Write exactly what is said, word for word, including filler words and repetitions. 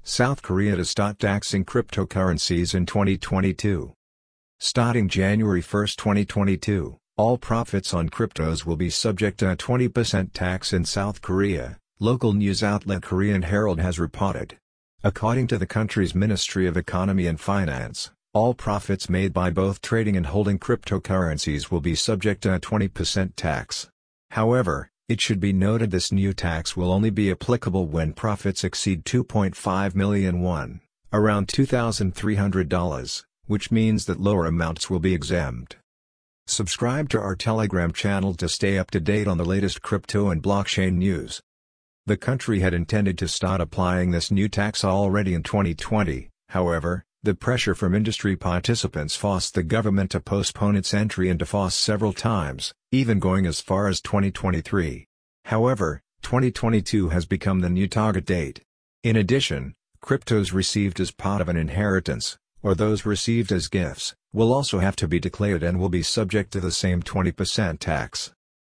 South Korea to start taxing cryptocurrencies in twenty twenty-two. Starting January first twenty twenty-two, all profits on cryptos will be subject to a twenty percent tax in South Korea, local news outlet Korean Herald has reported. According to the country's Ministry of Economy and Finance, all profits made by both trading and holding cryptocurrencies will be subject to a twenty percent tax. However, it should be noted this new tax will only be applicable when profits exceed two point five million won, around two thousand three hundred dollars, which means that lower amounts will be exempt. Subscribe to our Telegram channel to stay up to date on the latest crypto and blockchain news. The country had intended to start applying this new tax already in twenty twenty, however, the pressure from industry participants forced the government to postpone its entry into force several times, even going as far as twenty twenty-three. However, twenty twenty-two has become the new target date. In addition, cryptos received as part of an inheritance, or those received as gifts, will also have to be declared and will be subject to the same twenty percent tax.